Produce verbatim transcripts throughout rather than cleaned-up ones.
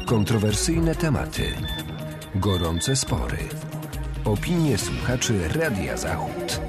Kontrowersyjne tematy, gorące spory, opinie słuchaczy Radia Zachód.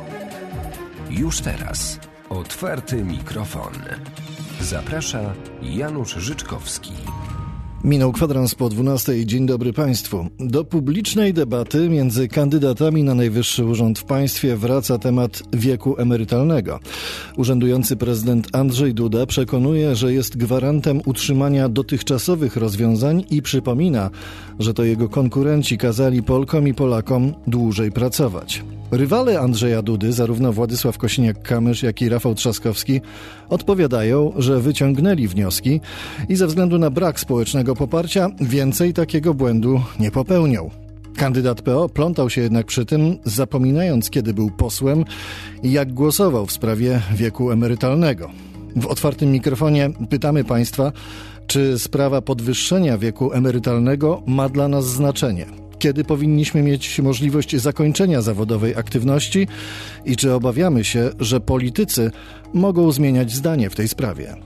Już teraz otwarty mikrofon. Zaprasza Janusz Życzkowski. Minął kwadrans po dwunastej. Dzień dobry Państwu. Do publicznej debaty między kandydatami na najwyższy urząd w państwie wraca temat wieku emerytalnego. Urzędujący prezydent Andrzej Duda przekonuje, że jest gwarantem utrzymania dotychczasowych rozwiązań i przypomina, że to jego konkurenci kazali Polkom i Polakom dłużej pracować. Rywale Andrzeja Dudy, zarówno Władysław Kosiniak-Kamysz, jak i Rafał Trzaskowski, odpowiadają, że wyciągnęli wnioski i ze względu na brak społecznego poparcia więcej takiego błędu nie popełnią. Kandydat P O plątał się jednak przy tym, zapominając, kiedy był posłem i jak głosował w sprawie wieku emerytalnego. W otwartym mikrofonie pytamy Państwa, czy sprawa podwyższenia wieku emerytalnego ma dla nas znaczenie. Kiedy powinniśmy mieć możliwość zakończenia zawodowej aktywności i czy obawiamy się, że politycy mogą zmieniać zdanie w tej sprawie?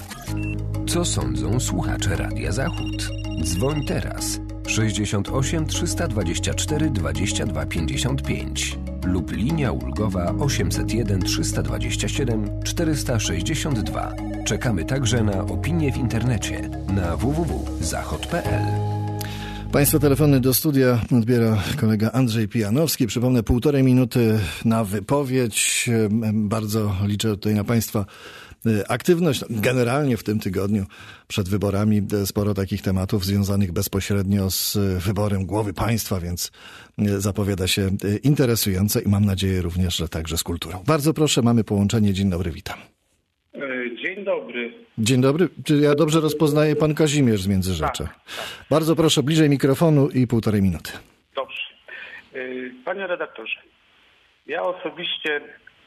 Co sądzą słuchacze Radia Zachód? Dzwoń teraz sześćdziesiąt osiem trzysta dwadzieścia cztery dwadzieścia dwa pięćdziesiąt pięć lub linia ulgowa osiemset jeden trzysta dwadzieścia siedem czterysta sześćdziesiąt dwa. Czekamy także na opinie w internecie na w w w kropka zachod kropka p l. Państwa telefony do studia odbiera kolega Andrzej Pijanowski. Przypomnę, półtorej minuty na wypowiedź. Bardzo liczę tutaj na Państwa aktywność. Generalnie w tym tygodniu przed wyborami sporo takich tematów związanych bezpośrednio z wyborem głowy państwa, więc zapowiada się interesująco i mam nadzieję również, że także z kulturą. Bardzo proszę, mamy połączenie. Dzień dobry, witam. Dzień dobry. Dzień dobry. Czy ja dobrze rozpoznaję, pan Kazimierz z Międzyrzecza? Tak, tak. Bardzo proszę, bliżej mikrofonu i półtorej minuty. Dobrze. Panie redaktorze, ja osobiście,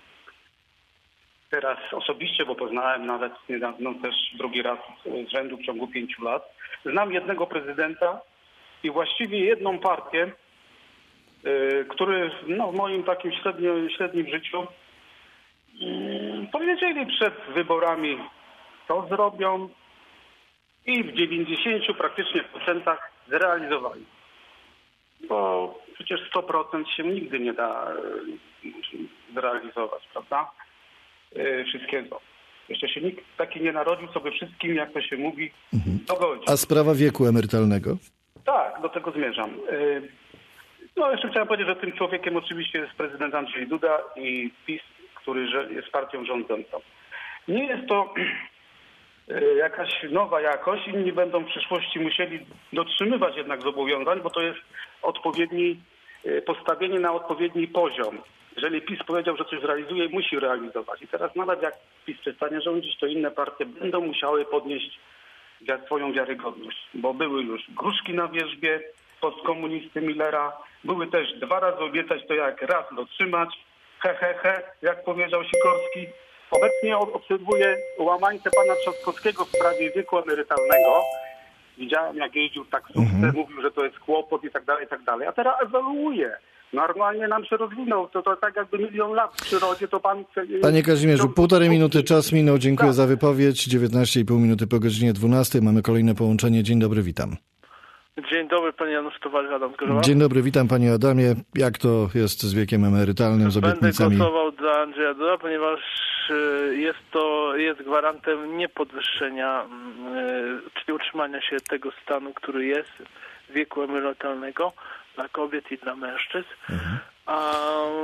teraz osobiście, bo poznałem nawet niedawno też drugi raz z rzędu w ciągu pięciu lat, znam jednego prezydenta i właściwie jedną partię, który no, w moim takim średnio, średnim życiu powiedzieli przed wyborami, co zrobią i w dziewięćdziesięciu praktycznie procentach zrealizowali. Bo przecież sto procent się nigdy nie da zrealizować, prawda? Wszystkiego. Jeszcze się nikt taki nie narodził, co by wszystkim, jak to się mówi, dogodzić. A sprawa wieku emerytalnego? Tak, do tego zmierzam. No jeszcze chciałem powiedzieć, że tym człowiekiem oczywiście jest prezydent Andrzej Duda i PiS, który jest partią rządzącą. Nie jest to jakaś nowa jakość. Inni będą w przyszłości musieli dotrzymywać jednak zobowiązań, bo to jest odpowiedni, postawienie na odpowiedni poziom. Jeżeli PiS powiedział, że coś zrealizuje, musi realizować. I teraz nawet jak PiS przestanie rządzić, to inne partie będą musiały podnieść swoją wiarygodność. Bo były już gruszki na wierzbie postkomunisty Millera, były też dwa razy obiecać to jak raz dotrzymać. He, he, he, jak powiedział Sikorski. Obecnie obserwuję łamańce pana Trzaskowskiego w sprawie wieku emerytalnego. Widziałem, jak jeździł taksówce, mhm. mówił, że to jest kłopot i tak dalej, i tak dalej. A teraz ewoluuje. Normalnie nam się rozwinął. To, to tak jakby milion lat w przyrodzie, to pan... Panie Kazimierzu, półtorej minuty czas minął. Dziękuję tak. za wypowiedź. dziewiętnaście i pół minuty po godzinie dwunastej. Mamy kolejne połączenie. Dzień dobry, witam. Dzień dobry, panie Janusz, towarzysz Adam Zgorzowa. Dzień dobry, witam panie Adamie. Jak to jest z wiekiem emerytalnym, z obietnicami? Będę głosował dla Andrzeja Duda, ponieważ jest to jest gwarantem niepodwyższenia, czyli utrzymania się tego stanu, który jest wieku emerytalnego dla kobiet i dla mężczyzn. Mhm. A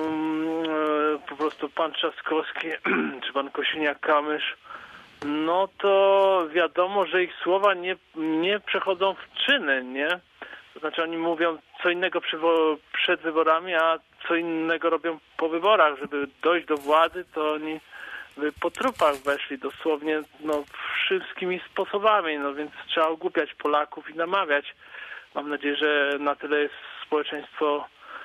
po prostu pan Trzaskowski czy pan Kosiniak-Kamysz, no to wiadomo, że ich słowa nie, nie przechodzą w czyny, nie? To znaczy oni mówią co innego przy, przed wyborami, a co innego robią po wyborach. Żeby dojść do władzy, to oni by po trupach weszli dosłownie no, wszystkimi sposobami, no więc trzeba ogłupiać Polaków i namawiać. Mam nadzieję, że na tyle jest społeczeństwo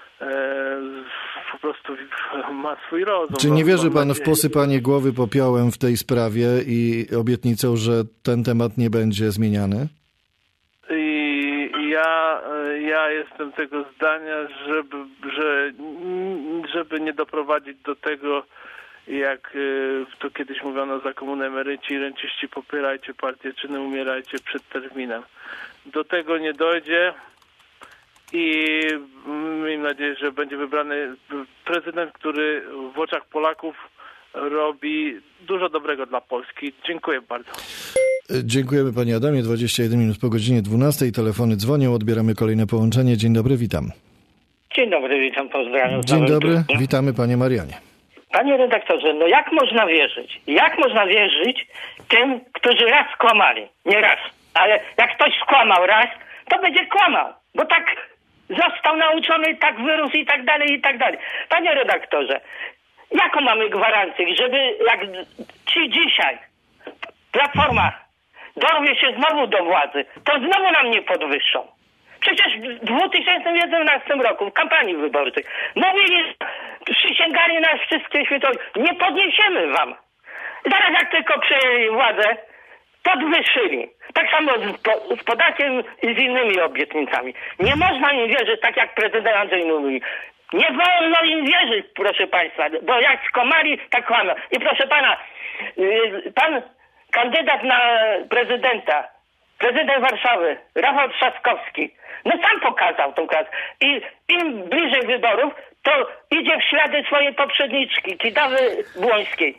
po prostu ma swój rozum. Czy nie wierzy pan w posypanie głowy popiołem w tej sprawie i obietnicą, że ten temat nie będzie zmieniany? I ja, ja jestem tego zdania, żeby, że, żeby nie doprowadzić do tego, jak to kiedyś mówiono za komuny, emeryci i renciści, popierajcie partię, czy nie umierajcie przed terminem. Do tego nie dojdzie i miejmy nadzieję, że będzie wybrany prezydent, który w oczach Polaków robi dużo dobrego dla Polski. Dziękuję bardzo. Dziękujemy panie Adamie. dwadzieścia jeden minut po godzinie dwunastej. Telefony dzwonią. Odbieramy kolejne połączenie. Dzień dobry, witam. Dzień dobry, witam, pozdrawiam. Dzień dobry, witamy panie Marianie. Panie redaktorze, no jak można wierzyć? Jak można wierzyć tym, którzy raz skłamali? Nie raz, ale jak ktoś skłamał raz, to będzie kłamał, bo tak został nauczony, tak wyrósł i tak dalej, i tak dalej. Panie redaktorze, jaką mamy gwarancję, żeby jak ci dzisiaj Platforma dorwie się znowu do władzy, to znowu nam nie podwyższą. Przecież w dwa tysiące jedenastym roku, w kampanii wyborczej, mówili, przysięgali nas wszystkie świętości, nie podniesiemy wam. Zaraz jak tylko przejęli władzę, podwyższyli. Tak samo z, po, z podatkiem i z innymi obietnicami. Nie można im wierzyć, tak jak prezydent Andrzej mówi. Nie wolno im wierzyć, proszę państwa, bo jak skomali, tak kłamią. I proszę pana, yy, pan kandydat na prezydenta, prezydent Warszawy, Rafał Trzaskowski, no sam pokazał tą klasę. I im bliżej wyborów, to idzie w ślady swojej poprzedniczki, Kidawy Błońskiej.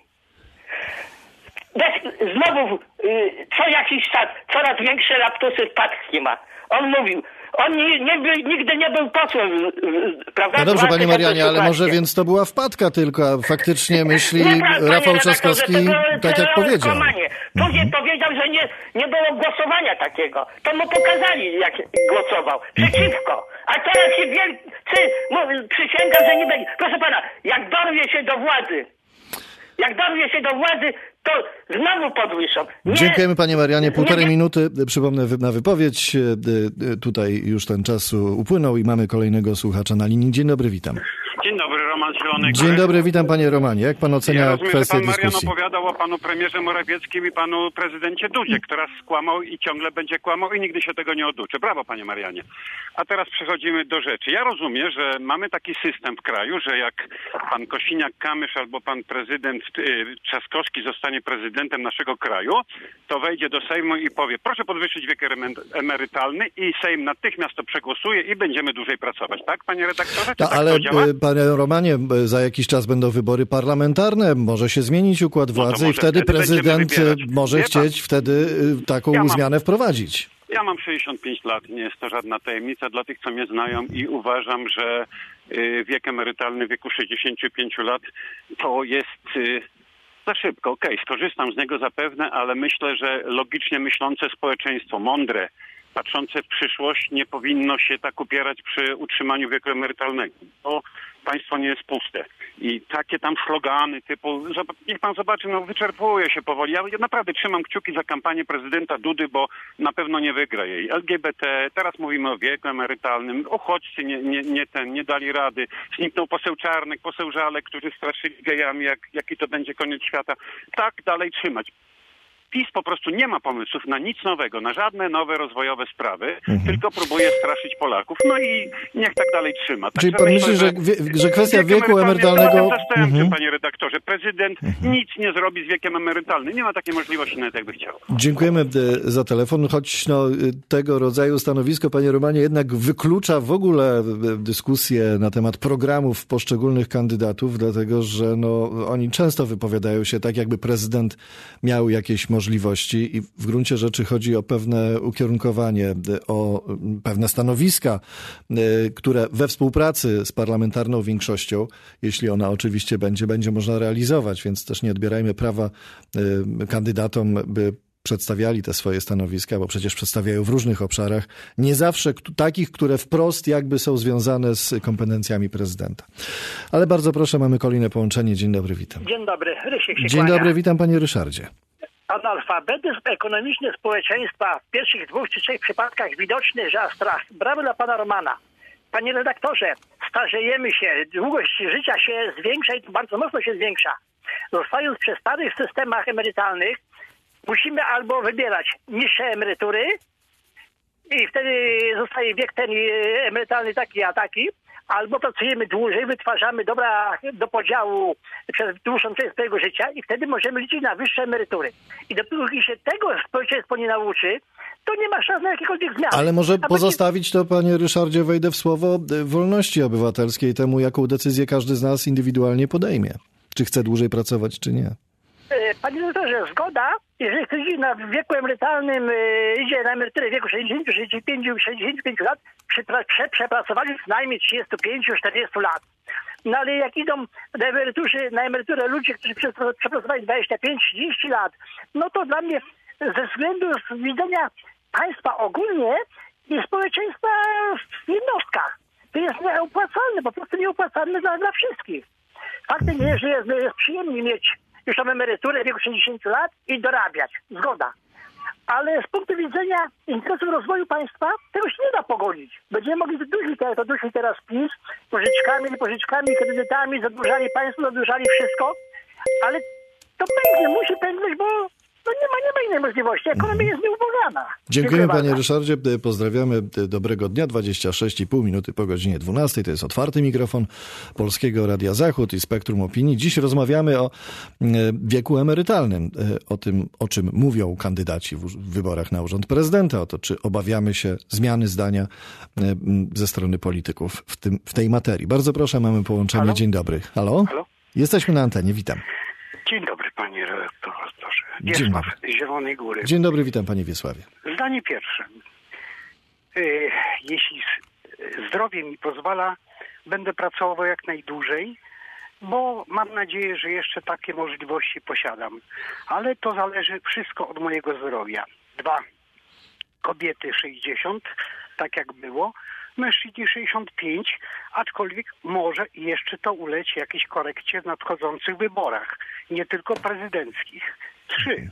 Bez, znowu y, co jakiś czas coraz większe laptusy wpadki ma. On mówił, on nie, nie był, nigdy nie był posłem, y, prawda? No dobrze, panie Marianie, ale może więc to była wpadka tylko, a faktycznie myśli Rafał Trzaskowski tak jak powiedział. Kłamanie. Później mhm. powiedział, że nie, nie było głosowania takiego. To mu pokazali, jak głosował. Przeciwko. A teraz się wielcy no, przysięga, że nie będzie. Proszę pana, jak dorwie się do władzy, jak dorwie się do władzy, to znowu podwyższą. Nie, Dziękujemy panie Marianie. Półtorej nie, nie. minuty. Przypomnę na wypowiedź. Tutaj już ten czas upłynął i mamy kolejnego słuchacza na linii. Dzień dobry, witam. Dzień dobry, Roman Zielonek. Dzień dobry, witam panie Romanie. Jak pan ocenia ja rozumiem, kwestię że pan Marian dyskusji? opowiadał o panu premierze Morawieckim i panu prezydencie Dudzie, który skłamał i ciągle będzie kłamał i nigdy się tego nie oduczy. Brawo, panie Marianie. A teraz przechodzimy do rzeczy. Ja rozumiem, że mamy taki system w kraju, że jak pan Kosiniak-Kamysz albo pan prezydent Trzaskowski zostanie prezydentem naszego kraju, to wejdzie do Sejmu i powie, proszę podwyższyć wiek emerytalny i Sejm natychmiast to przegłosuje i będziemy dłużej pracować. Tak, panie redaktorze? Ta, tak ale, to działa? panie Romanie, za jakiś czas będą wybory parlamentarne, może się zmienić układ władzy no i wtedy, wtedy prezydent może Wie chcieć pan, wtedy taką ja zmianę mam, wprowadzić. Ja mam sześćdziesiąt pięć lat, nie jest to żadna tajemnica dla tych, co mnie znają i uważam, że wiek emerytalny w wieku sześćdziesięciu pięciu lat to jest za szybko. Okej, okay, skorzystam z niego zapewne, ale myślę, że logicznie myślące społeczeństwo, mądre, patrzące w przyszłość, nie powinno się tak upierać przy utrzymaniu wieku emerytalnego. Bo państwo nie jest puste. I takie tam slogany typu, niech pan zobaczy, no wyczerpuje się powoli. Ja naprawdę trzymam kciuki za kampanię prezydenta Dudy, bo na pewno nie wygra jej. L G B T, teraz mówimy o wieku emerytalnym, uchodźcy nie, nie, nie, ten, nie dali rady. Zniknął poseł Czarnek, poseł Żalek, którzy straszyli gejami, jak, jaki to będzie koniec świata. Tak dalej trzymać. PiS po prostu nie ma pomysłów na nic nowego, na żadne nowe rozwojowe sprawy, mhm. tylko próbuje straszyć Polaków. No i niech tak dalej trzyma. Tak, Czyli pan myśli, że, że kwestia wieku emerytalnego... Zastanawiam się, panie redaktorze, prezydent mhm. nic nie zrobi z wiekiem emerytalnym. Nie ma takiej możliwości, nawet jakby chciał. Dziękujemy za telefon, choć no, tego rodzaju stanowisko, panie Romanie, jednak wyklucza w ogóle dyskusję na temat programów poszczególnych kandydatów, dlatego że no, oni często wypowiadają się tak, jakby prezydent miał jakieś możliwości możliwości i w gruncie rzeczy chodzi o pewne ukierunkowanie, o pewne stanowiska, które we współpracy z parlamentarną większością, jeśli ona oczywiście będzie, będzie można realizować, więc też nie odbierajmy prawa kandydatom, by przedstawiali te swoje stanowiska, bo przecież przedstawiają w różnych obszarach, nie zawsze takich, które wprost jakby są związane z kompetencjami prezydenta. Ale bardzo proszę, mamy kolejne połączenie. Dzień dobry, witam. Dzień dobry, Rysiek się Dzień kłania. dobry, witam panie Ryszardzie. Analfabetyzm ekonomiczny społeczeństwa w pierwszych dwóch czy trzech przypadkach widoczny, że aż strach. Brawo dla pana Romana. Panie redaktorze, starzejemy się, długość życia się zwiększa i bardzo mocno się zwiększa. Zostając przy starych systemach emerytalnych, musimy albo wybierać niższe emerytury i wtedy zostaje wiek ten emerytalny taki a taki, albo pracujemy dłużej, wytwarzamy dobra do podziału przez dłuższą część swojego życia i wtedy możemy liczyć na wyższe emerytury. I dopóki się tego społeczeństwo nie nauczy, to nie ma szans na jakiekolwiek zmiany. Ale może A pozostawić to, panie Ryszardzie, wejdę w słowo, wolności obywatelskiej, temu, jaką decyzję każdy z nas indywidualnie podejmie. Czy chce dłużej pracować, czy nie. Panie doktorze, zgoda, jeżeli ktoś idzie na wieku emerytalnym, yy, idzie na emeryturę w wieku sześćdziesięciu, sześćdziesięciu pięciu, sześćdziesięciu pięciu lat, przy, przy przepracowaniu co najmniej trzydziestu pięciu, czterdziestu lat. No ale jak idą na emeryturze, na emeryturę ludzie, którzy przepracowali dwadzieścia pięć, trzydzieści lat, no to dla mnie ze względu z widzenia państwa ogólnie i społeczeństwa w jednostkach, to jest nieopłacalne, po prostu nieopłacalne dla, dla wszystkich. Faktem jest, że jest, jest przyjemnie mieć już tą emeryturę w wieku sześćdziesięciu lat i dorabiać. Zgoda. Ale z punktu widzenia interesu rozwoju państwa tego się nie da pogodzić. Będziemy mogli zadusić, jak to dusi teraz PiS, pożyczkami, pożyczkami, kredytami, zadłużali państwo, zadłużali wszystko, ale to będzie, musi pęknąć, bo no nie ma, nie ma innej możliwości. Ekonomia jest nieubłagana. Dziękujemy, panie bardzo. Ryszardzie. Pozdrawiamy. Dobrego dnia. dwadzieścia sześć i pół minuty po godzinie dwunastej. To jest otwarty mikrofon Polskiego Radia Zachód i Spektrum Opinii. Dziś rozmawiamy o wieku emerytalnym. O tym, o czym mówią kandydaci w wyborach na urząd prezydenta. O to, czy obawiamy się zmiany zdania ze strony polityków w, tym, w tej materii. Bardzo proszę, mamy połączenie. Halo? Dzień dobry. Halo? Halo? Jesteśmy na antenie. Witam. Dzień dobry, panie redaktorze. Wiesław z Zielonej Góry. Dzień dobry, witam panie Wiesławie. Zdanie pierwsze. Jeśli zdrowie mi pozwala, będę pracował jak najdłużej, bo mam nadzieję, że jeszcze takie możliwości posiadam. Ale to zależy wszystko od mojego zdrowia. Dwa. Kobiety sześćdziesiąt, tak jak było. Mężczyźni sześćdziesiąt pięć, aczkolwiek może jeszcze to uleci jakiejś korekcie w nadchodzących wyborach, nie tylko prezydenckich. Trzy.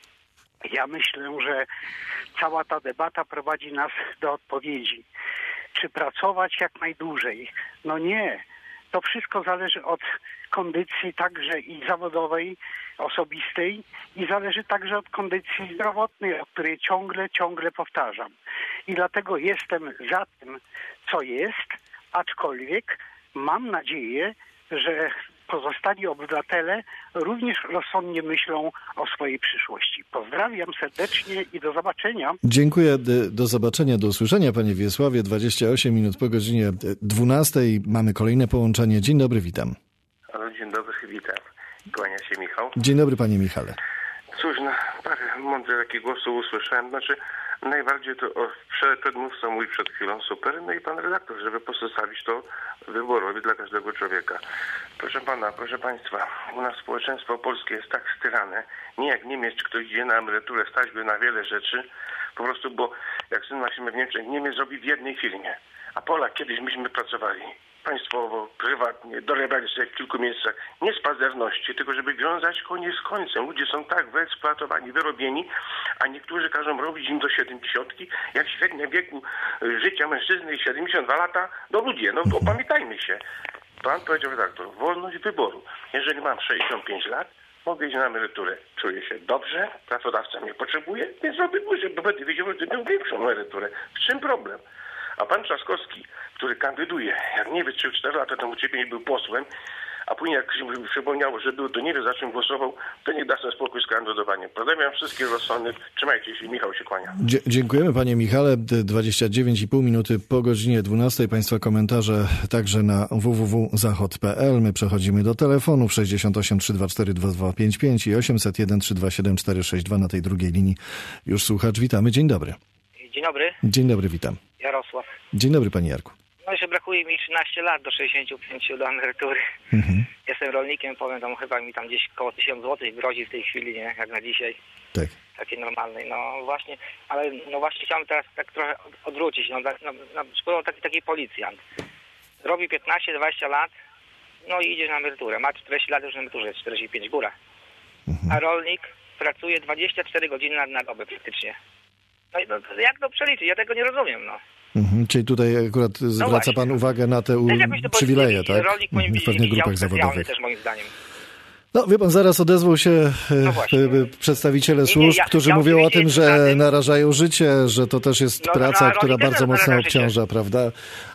Ja myślę, że cała ta debata prowadzi nas do odpowiedzi. Czy pracować jak najdłużej? No nie. To wszystko zależy od kondycji także i zawodowej, osobistej i zależy także od kondycji zdrowotnej, o której ciągle, ciągle powtarzam. I dlatego jestem za tym, co jest, aczkolwiek mam nadzieję, że pozostali obywatele również rozsądnie myślą o swojej przyszłości. Pozdrawiam serdecznie i do zobaczenia. Dziękuję. Do zobaczenia, do usłyszenia, panie Wiesławie. dwadzieścia osiem minut po godzinie dwunastej. Mamy kolejne połączenie. Dzień dobry, witam. Halo, dzień dobry, witam. Kłania się Michał. Dzień dobry, panie Michale. Cóż, no, parę mądrych takich głosów usłyszałem. Znaczy, najbardziej to o, przedmówca mówi przed chwilą super, no i pan redaktor, żeby pozostawić to wyborowi dla każdego człowieka. Proszę pana, proszę państwa, u nas społeczeństwo polskie jest tak styrane, nie jak Niemiec, ktoś idzie na emeryturę, stać by na wiele rzeczy, po prostu, bo jak syn w Niemczech, Niemiec robi w jednej firmie, a Polak kiedyś myśmy pracowali państwowo, prywatnie, dorabiali sobie w kilku miejscach, nie z pazerności, tylko żeby wiązać konie z końcem. Ludzie są tak wyeksploatowani, wyrobieni, a niektórzy każą robić im do siedemdziesiątki, jak średnia wieku życia mężczyzny siedemdziesiąt dwa lata, do ludzie. No to pamiętajmy się. Pan powiedział redaktor, wolność wyboru. Jeżeli mam sześćdziesiąt pięć lat, mogę iść na emeryturę. Czuję się dobrze, pracodawca mnie potrzebuje, więc robię dłużej, bo będę wiedział, że będę miał większą emeryturę. W czym problem? A pan Trzaskowski, który kandyduje, jak nie wie, trzy cztery lata temu ciebie nie był posłem, a później jak się mi przypomniało, że był, to nie wie, za czym głosował, to niech da sobie spokój z kandydowaniem. Pozdrawiam wszystkich rozsądnych. Trzymajcie się. Michał się kłania. Dzie- dziękujemy, panie Michale. dwadzieścia dziewięć i pół minuty po godzinie dwunastej. Państwa komentarze także na w w w kropka zachod kropka p l. My przechodzimy do telefonów sześćdziesiąt osiem trzysta dwadzieścia cztery dwa dwa pięć pięć i osiemset jeden trzysta dwadzieścia siedem czterysta sześćdziesiąt dwa. Na tej drugiej linii już słuchacz. Witamy. Dzień dobry. Dzień dobry. Dzień dobry, witam. Jarosław. Dzień dobry, panie Jarku. No jeszcze brakuje mi trzynaście lat do sześćdziesięciu pięciu do emerytury. Mhm. Jestem rolnikiem, powiem tam, chyba mi tam gdzieś koło tysiąc złotych grozi w tej chwili, nie? Jak na dzisiaj. Tak. Takiej normalnej. No właśnie, ale no właśnie chciałem teraz tak trochę odwrócić. No, no, no, no taki, taki policjant. Robi piętnaście dwadzieścia lat, no i idzie na emeryturę. Ma czterdzieści lat, już na emeryturze, czterdzieści pięć góra. Mhm. A rolnik pracuje dwadzieścia cztery godziny na, na dobę praktycznie. No i no, jak to przeliczyć? Ja tego nie rozumiem, no. Mhm, czyli tutaj akurat zwraca no pan uwagę na te u... przywileje, tak? Rolnik powinien być w pewnych grupach zawodowych. Też moim zdaniem. No wie pan, zaraz odezwą się no przedstawiciele służb, nie, nie, ja, którzy ja mówią o tym, że narażają życie, że to też jest no, praca, no, która bardzo mocno obciąża, prawda?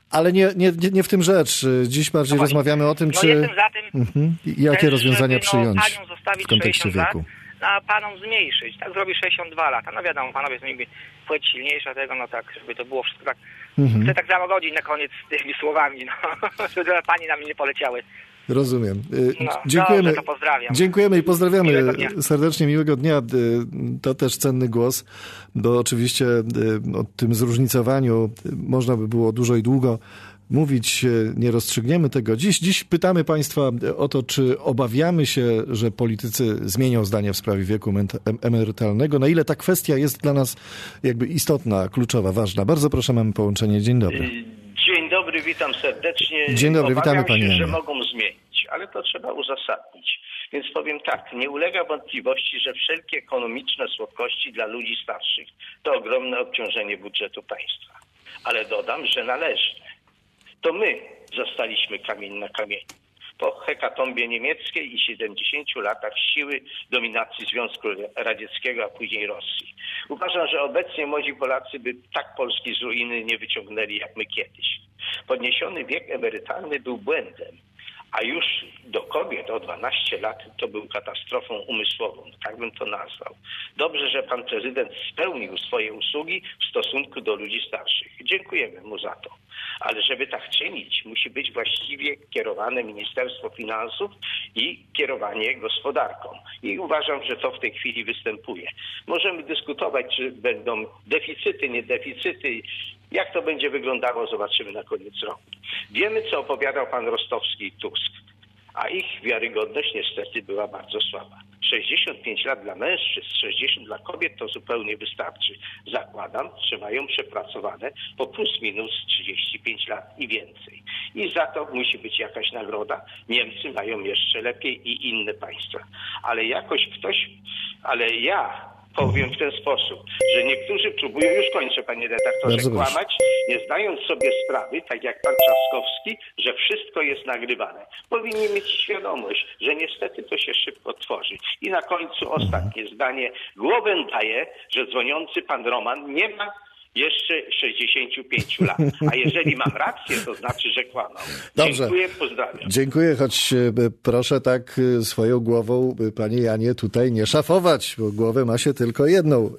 Ale nie, nie, nie w tym rzecz. Dziś bardziej no rozmawiamy o tym, no czy... jestem za tym, mhm. Jakie też, rozwiązania żeby, przyjąć no, panią zostawić w kontekście wieku? Lat, a panom zmniejszyć. Tak zrobi sześćdziesiąt dwa lata. No wiadomo, panowie są niby płeć silniejsza tego, no tak, żeby to było wszystko tak... Mhm. Chcę tak załagodzić na koniec tymi słowami, no. Żeby pani na mnie nie poleciały. Rozumiem. No, dziękujemy. Dobrze, to pozdrawiam. Dziękujemy i pozdrawiamy Miłego serdecznie, miłego dnia. To też cenny głos, bo oczywiście o tym zróżnicowaniu można by było dużo i długo mówić, nie rozstrzygniemy tego. Dziś, dziś pytamy Państwa o to, czy obawiamy się, że politycy zmienią zdanie w sprawie wieku emerytalnego. Na ile ta kwestia jest dla nas jakby istotna, kluczowa, ważna. Bardzo proszę, mamy połączenie. Dzień dobry. Dzień dobry, witam serdecznie. Dzień dobry, Obawiam witamy się, Panie. że mogą zmienić, ale to trzeba uzasadnić. Więc powiem tak, nie ulega wątpliwości, że wszelkie ekonomiczne słodkości dla ludzi starszych to ogromne obciążenie budżetu państwa. Ale dodam, że należne. To my zostaliśmy kamień na kamieniu. Po hekatombie niemieckiej i siedemdziesięciu latach siły dominacji Związku Radzieckiego, a później Rosji. Uważam, że obecnie młodzi Polacy by tak Polski z ruiny nie wyciągnęli jak my kiedyś. Podniesiony wiek emerytalny był błędem, a już do kobiet o dwanaście lat to był katastrofą umysłową, tak bym to nazwał. Dobrze, że pan prezydent spełnił swoje usługi w stosunku do ludzi starszych. Dziękujemy mu za to. Ale żeby tak czynić, musi być właściwie kierowane Ministerstwo Finansów i kierowanie gospodarką. I uważam, że to w tej chwili występuje. Możemy dyskutować, czy będą deficyty, nie deficyty. Jak to będzie wyglądało, zobaczymy na koniec roku. Wiemy, co opowiadał pan Rostowski i Tusk, a ich wiarygodność niestety była bardzo słaba. sześćdziesiąt pięć lat dla mężczyzn, sześćdziesiąt dla kobiet to zupełnie wystarczy. Zakładam, że mają przepracowane po plus minus trzydzieści pięć lat i więcej. I za to musi być jakaś nagroda. Niemcy mają jeszcze lepiej i inne państwa. Ale jakoś ktoś, ale ja powiem w ten sposób, że niektórzy próbują, już kończę panie redaktorze, kłamać, nie zdając sobie sprawy, tak jak pan Trzaskowski, że wszystko jest nagrywane. Powinni mieć świadomość, że niestety to się szybko tworzy. I na końcu ostatnie zdanie. Głowę daję, że dzwoniący pan Roman nie ma jeszcze sześćdziesięciu pięciu lat. A jeżeli mam rację, to znaczy, że kłamał. Dobrze. Dziękuję, pozdrawiam. Dziękuję, choć proszę tak swoją głową, panie Janie, tutaj nie szafować, bo głowę ma się tylko jedną.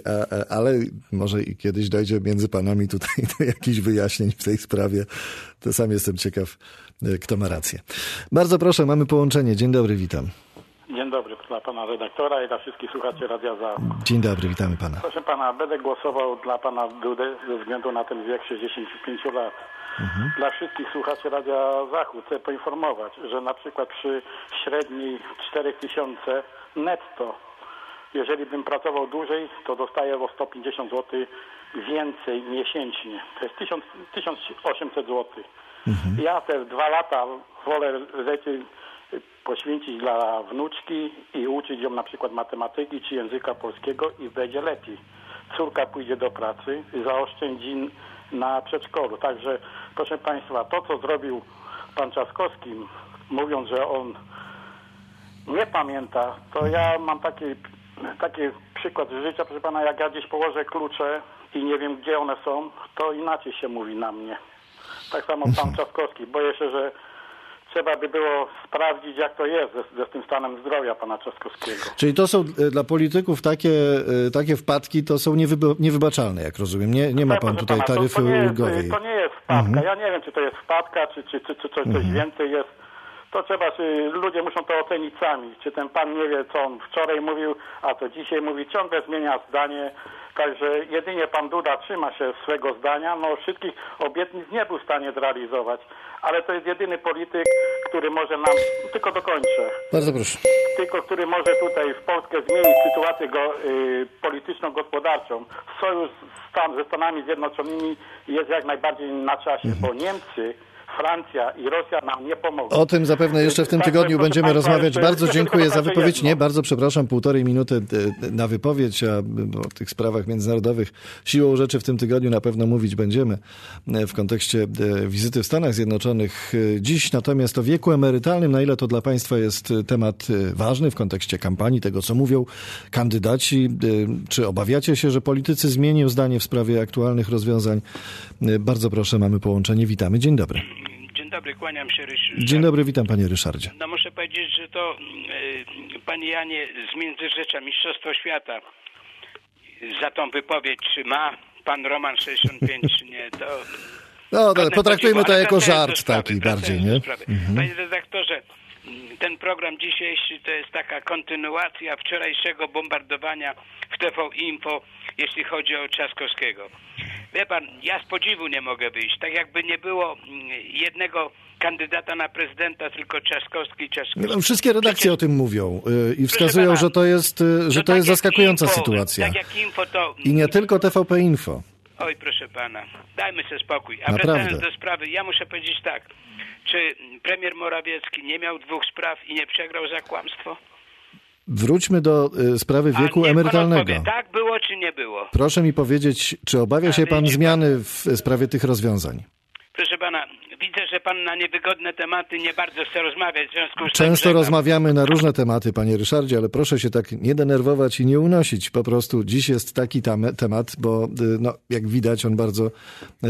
Ale może i kiedyś dojdzie między panami tutaj do jakichś wyjaśnień w tej sprawie. To sam jestem ciekaw, kto ma rację. Bardzo proszę, mamy połączenie. Dzień dobry, witam. Dzień dobry dla pana redaktora i dla wszystkich słuchaczy Radia Zachód. Dzień dobry, witamy pana. Proszę pana, będę głosował dla pana Dudy ze względu na ten wiek sześćdziesięciu pięciu lat. Mhm. Dla wszystkich słuchaczy Radia Zachód chcę poinformować, że na przykład przy średniej cztery tysiące netto, jeżeli bym pracował dłużej, to dostaję o sto pięćdziesiąt złotych więcej miesięcznie. To jest tysiąc osiemset złotych. Mhm. Ja te dwa lata wolę rzeczy poświęcić dla wnuczki i uczyć ją na przykład matematyki czy języka polskiego i będzie lepiej. Córka pójdzie do pracy i zaoszczędzi na przedszkolu. Także proszę państwa, to co zrobił pan Trzaskowski, mówiąc, że on nie pamięta, to ja mam taki, taki przykład z życia, proszę pana, jak ja gdzieś położę klucze i nie wiem gdzie one są, to inaczej się mówi na mnie. Tak samo pan Trzaskowski. Boję się, że trzeba by było sprawdzić, jak to jest ze, ze tym stanem zdrowia pana Trzaskowskiego. Czyli to są dla polityków takie, takie wpadki, to są niewyba, niewybaczalne, jak rozumiem. Nie, nie ma pan tutaj pana, taryfy to, to nie ulgowej. Jest, to nie jest wpadka. Mhm. Ja nie wiem, czy to jest wpadka, czy, czy, czy, czy coś, mhm. coś więcej jest. To trzeba, czy ludzie muszą to ocenić sami. Czy ten pan nie wie, co on wczoraj mówił, a co dzisiaj mówi. Ciągle zmienia zdanie. Także jedynie pan Duda trzyma się swego zdania. No wszystkich obietnic nie był w stanie zrealizować. Ale to jest jedyny polityk, który może nam... Tylko dokończę. Bardzo proszę. Tylko który może tutaj w Polskę zmienić sytuację go, y, polityczno-gospodarczą. Sojusz Stan, ze Stanami Zjednoczonymi jest jak najbardziej na czasie, mhm. bo Niemcy Francja i Rosja nam nie pomogą. O tym zapewne jeszcze w tym tygodniu tak, będziemy Państwa, rozmawiać. Bardzo dziękuję za wypowiedź. Jedno. Nie, bardzo przepraszam, półtorej minuty na wypowiedź, a o tych sprawach międzynarodowych siłą rzeczy w tym tygodniu na pewno mówić będziemy w kontekście wizyty w Stanach Zjednoczonych dziś. Natomiast o wieku emerytalnym, na ile to dla Państwa jest temat ważny w kontekście kampanii, tego co mówią kandydaci, czy obawiacie się, że politycy zmienią zdanie w sprawie aktualnych rozwiązań? Bardzo proszę, mamy połączenie. Witamy. Dzień dobry. Dzień dobry, kłaniam się, Ryszard. Dzień dobry, witam panie Ryszardzie. No muszę powiedzieć, że to y, panie Janie z Międzyrzecza, Mistrzostwo Świata za tą wypowiedź, czy ma pan Roman sześćdziesiąt pięć, czy nie, to... No, to potraktujmy to jako żart sprawy, taki bardziej, nie? Mhm. Panie redaktorze, ten program dzisiejszy to jest taka kontynuacja wczorajszego bombardowania w T V Info, jeśli chodzi o Trzaskowskiego. Wie pan, ja z podziwu nie mogę wyjść. Tak jakby nie było jednego kandydata na prezydenta, tylko Trzaskowski, Trzaskowski. No, wszystkie redakcje Przecież... o tym mówią yy, i wskazują, pana, że to jest, yy, że to tak jest zaskakująca info, sytuacja. Tak jak info to... I nie tylko T V P Info. Oj, proszę pana, dajmy sobie spokój. A Naprawdę. Wracając do sprawy, ja muszę powiedzieć tak. Czy premier Morawiecki nie miał dwóch spraw i nie przegrał za kłamstwo? Wróćmy do y, sprawy wieku emerytalnego. Tak było, czy nie było? Proszę mi powiedzieć, czy obawia się pan zmiany w sprawie tych rozwiązań? Proszę pana, widzę, że pan na niewygodne tematy nie bardzo chce rozmawiać. W związku z Często tym, rozmawiamy na różne tematy, panie Ryszardzie, ale proszę się tak nie denerwować i nie unosić. Po prostu dziś jest taki tam, temat, bo no, jak widać on bardzo y,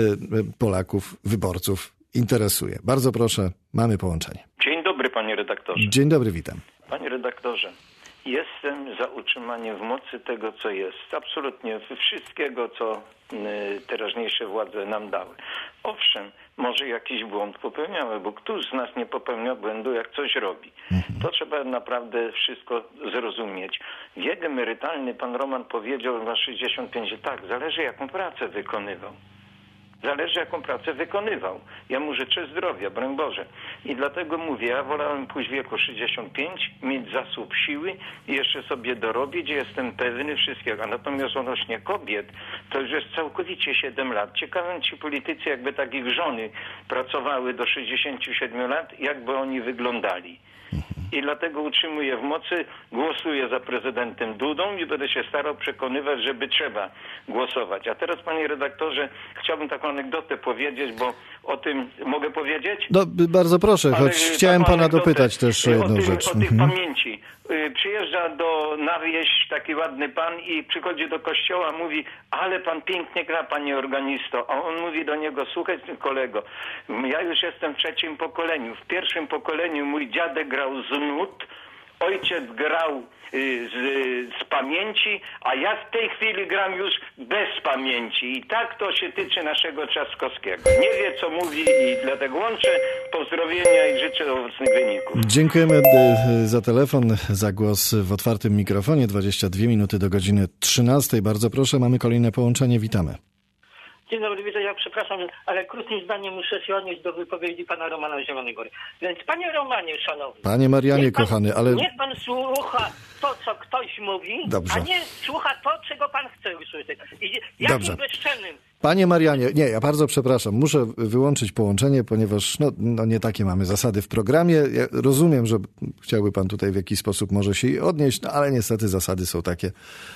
Polaków, wyborców interesuje. Bardzo proszę, mamy połączenie. Dzień dobry, panie redaktorze. Dzień dobry, witam. Panie redaktorze, jestem za utrzymaniem w mocy tego, co jest. Absolutnie wszystkiego, co y, teraźniejsze władze nam dały. Owszem, może jakiś błąd popełniały, bo któż z nas nie popełnia błędu, jak coś robi. Mhm. To trzeba naprawdę wszystko zrozumieć. Wiek emerytalny, pan Roman powiedział, na sześćdziesiąt pięć, tak, zależy jaką pracę wykonywał. Zależy, jaką pracę wykonywał. Ja mu życzę zdrowia, broń Boże. I dlatego mówię, ja wolałem pójść w wieku sześćdziesiąt pięć, mieć zasób siły i jeszcze sobie dorobić, jestem pewny wszystkiego. A natomiast odnośnie kobiet, to już jest całkowicie siedem lat. Ciekawym ci politycy, jakby takich żony pracowały do sześćdziesięciu siedmiu lat, jakby oni wyglądali. I dlatego utrzymuję w mocy, głosuję za prezydentem Dudą i będę się starał przekonywać, żeby trzeba głosować. A teraz, panie redaktorze, chciałbym taką anegdotę powiedzieć, bo o tym mogę powiedzieć? No, bardzo proszę, choć Ale, chciałem pana dopytać też o jedną o tym, rzecz. O tych mhm. pamięci. Przyjeżdża do na wieś taki ładny pan i przychodzi do kościoła, mówi, ale pan pięknie gra, panie organisto. A on mówi do niego, słuchaj kolego, ja już jestem w trzecim pokoleniu. W pierwszym pokoleniu mój dziadek grał z nut, ojciec grał y, z, z pamięci, a ja w tej chwili gram już bez pamięci. I tak to się tyczy naszego Trzaskowskiego. Nie wie, co mówi i dlatego łączę pozdrowienia i życzę owocnych wyników. Dziękujemy za telefon, za głos w otwartym mikrofonie. dwadzieścia dwie minuty do godziny trzynastej. Bardzo proszę, mamy kolejne połączenie. Witamy. Dzień dobry, witam, ja przepraszam, ale krótkim zdaniem muszę się odnieść do wypowiedzi pana Romana z Zielonej Góry. Więc panie Romanie, szanowny. Panie Marianie, pan, kochany, ale... Niech pan słucha to, co ktoś mówi, Dobrze. a nie słucha to, czego pan chce usłyszeć. I jakim Dobrze. bezczelnym. Panie Marianie, nie, ja bardzo przepraszam, muszę wyłączyć połączenie, ponieważ no, no nie takie mamy zasady w programie. Ja rozumiem, że chciałby pan tutaj w jakiś sposób może się odnieść, no ale niestety zasady są takie,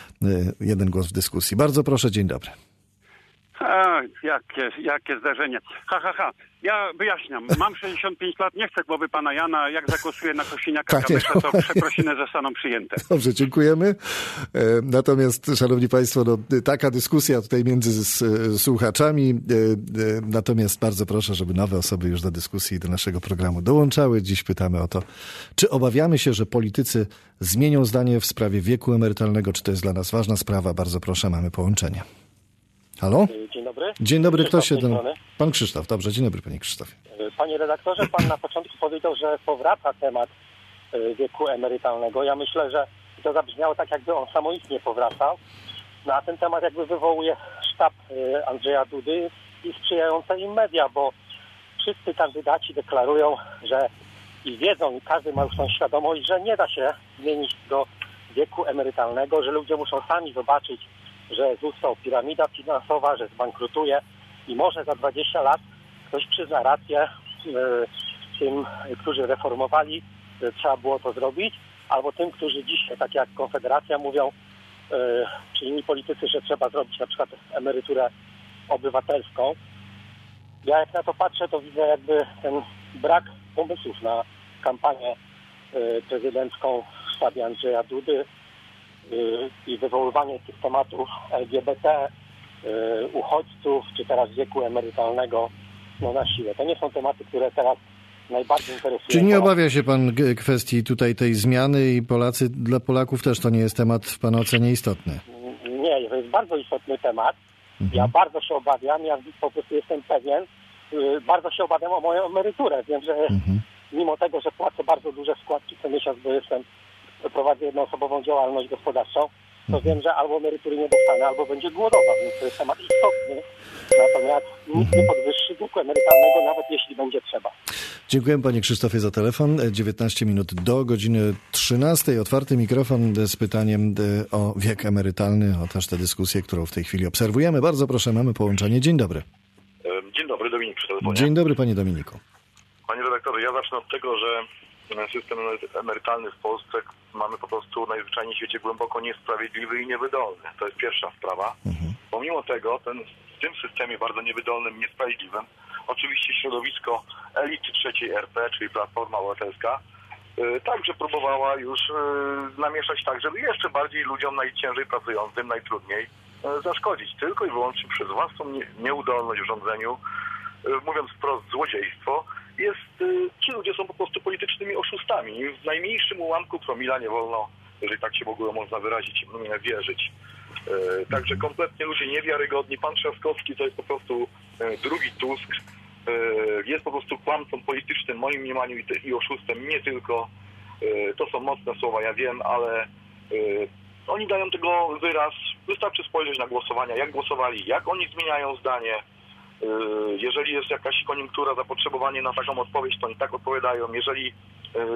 jeden głos w dyskusji. Bardzo proszę, dzień dobry. A, jakie, jakie zdarzenie. Ha, ha, ha. Ja wyjaśniam. Mam sześćdziesiąt pięć lat, nie chcę głowy pana Jana. Jak zagłosuję na Kosiniaka-Kamysza, to przeprosiny zostaną przyjęte. Dobrze, dziękujemy. Natomiast, szanowni państwo, no, taka dyskusja tutaj między słuchaczami. Natomiast bardzo proszę, żeby nowe osoby już do dyskusji do naszego programu dołączały. Dziś pytamy o to, czy obawiamy się, że politycy zmienią zdanie w sprawie wieku emerytalnego, czy to jest dla nas ważna sprawa. Bardzo proszę, mamy połączenie. Halo? Dzień dobry. Dzień dobry, kto się... Do... Pan Krzysztof, dobrze, dzień dobry panie Krzysztofie. Panie redaktorze, pan na początku powiedział, że powraca temat wieku emerytalnego. Ja myślę, że to zabrzmiało tak, jakby on samoistnie powracał. No a ten temat jakby wywołuje sztab Andrzeja Dudy i sprzyjające im media, bo wszyscy kandydaci deklarują, że i wiedzą, i każdy ma już tą świadomość, że nie da się zmienić do wieku emerytalnego, że ludzie muszą sami zobaczyć, że została piramida finansowa, że zbankrutuje i może za dwadzieścia lat ktoś przyzna rację, tym, którzy reformowali, trzeba było to zrobić, albo tym, którzy dzisiaj, tak jak Konfederacja mówią, czy inni politycy, że trzeba zrobić na przykład emeryturę obywatelską. Ja jak na to patrzę, to widzę jakby ten brak pomysłów na kampanię prezydencką w sztabie Andrzeja Dudy i wywoływanie tych tematów L G B T, uchodźców, czy teraz wieku emerytalnego no, na siłę. To nie są tematy, które teraz najbardziej interesują. Czy nie obawia się pan kwestii tutaj tej zmiany i Polacy, dla Polaków też to nie jest temat w pana ocenie istotny? Nie, to jest bardzo istotny temat. Mhm. Ja bardzo się obawiam, ja po prostu jestem pewien, bardzo się obawiam o moją emeryturę. Wiem, że mhm. mimo tego, że płacę bardzo duże składki co miesiąc, bo jestem, prowadzę jednoosobową działalność gospodarczą, to mhm. wiem, że albo emerytury nie dostanę, albo będzie głodowa, więc to jest temat istotny. Natomiast nikt nie podwyższy wieku emerytalnego, nawet jeśli będzie trzeba. Dziękuję panie Krzysztofie za telefon. dziewiętnaście minut do godziny trzynastej. Otwarty mikrofon z pytaniem o wiek emerytalny, o też tę dyskusję, którą w tej chwili obserwujemy. Bardzo proszę, mamy połączenie. Dzień dobry. Dzień dobry, Dominik przy telefonie. Dzień dobry panie Dominiku. Panie redaktorze, ja zacznę od tego, że system emerytalny w Polsce mamy po prostu najzwyczajniej w świecie głęboko niesprawiedliwy i niewydolny. To jest pierwsza sprawa. Mhm. Pomimo tego ten, w tym systemie bardzo niewydolnym, niesprawiedliwym, oczywiście środowisko elity trzeciej R P, czyli Platforma Obywatelska, yy, także próbowała już yy, namieszać tak, żeby jeszcze bardziej ludziom najciężej pracującym, najtrudniej yy, zaszkodzić. Tylko i wyłącznie przez własną nie, nieudolność w rządzeniu, yy, mówiąc wprost złodziejstwo, jest, yy, ci ludzie są po prostu politycznymi oszustami. W najmniejszym ułamku promila nie wolno, jeżeli tak się w ogóle można wyrazić, yy, wierzyć. Yy, także kompletnie ludzie niewiarygodni. Pan Trzaskowski to jest po prostu yy, drugi Tusk. Yy, jest po prostu kłamcą politycznym w moim mniemaniu i, i oszustem. Nie tylko. Yy, to są mocne słowa, ja wiem, ale yy, oni dają tego wyraz. Wystarczy spojrzeć na głosowania, jak głosowali, jak oni zmieniają zdanie. Yy, jeżeli jest jakaś koniunktura, zapotrzebowanie na taką odpowiedź, to oni tak odpowiadają. Jeżeli yy,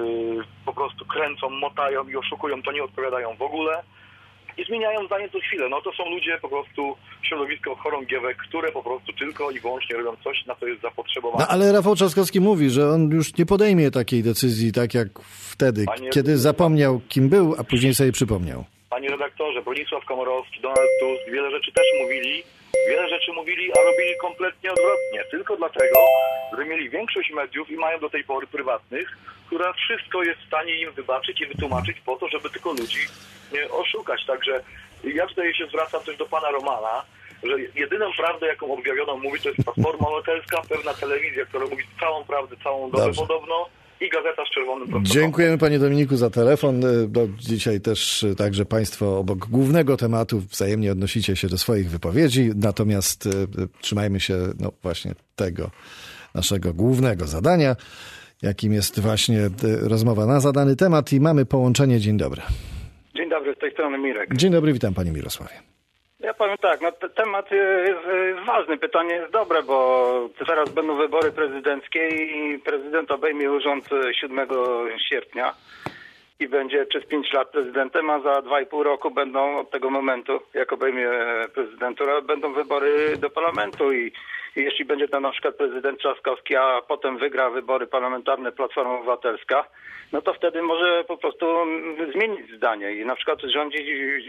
po prostu kręcą, motają i oszukują, to nie odpowiadają w ogóle. I zmieniają zdanie co chwilę. No to są ludzie po prostu, środowisko chorągiewek, które po prostu tylko i wyłącznie robią coś, na co jest zapotrzebowanie. No ale Rafał Trzaskowski mówi, że on już nie podejmie takiej decyzji tak jak wtedy, Panie kiedy zapomniał kim był, a później sobie przypomniał. Panie redaktorze, Bronisław Komorowski, Donald Tusk, wiele rzeczy też mówili, wiele rzeczy mówili, a robili kompletnie odwrotnie. Tylko dlatego, że mieli większość mediów i mają do tej pory prywatnych, która wszystko jest w stanie im wybaczyć i wytłumaczyć po to, żeby tylko ludzi nie oszukać. Także ja tutaj się zwracam też do pana Romana, że jedyną prawdę, jaką objawiono mówi, to jest Platforma Obywatelska, pewna telewizja, która mówi całą prawdę, całą dobę Dobrze. podobno i gazeta z czerwonym protokołem. Dziękujemy panie Dominiku za telefon. No, dzisiaj też także państwo obok głównego tematu wzajemnie odnosicie się do swoich wypowiedzi, natomiast y, trzymajmy się no właśnie tego naszego głównego zadania, jakim jest właśnie y, rozmowa na zadany temat i mamy połączenie. Dzień dobry. Dzień dobry, z tej strony Mirek. Dzień dobry, witam panie Mirosławie. Ja powiem tak, no te, temat jest, jest ważny, pytanie jest dobre, bo teraz będą wybory prezydenckie i prezydent obejmie urząd siódmego sierpnia i będzie przez pięć lat prezydentem, a za dwa i pół roku będą od tego momentu, jak obejmie prezydenturę, będą wybory do parlamentu i, i jeśli będzie to na przykład prezydent Trzaskowski, a potem wygra wybory parlamentarne Platforma Obywatelska, no to wtedy może po prostu zmienić zdanie i na przykład rządzić,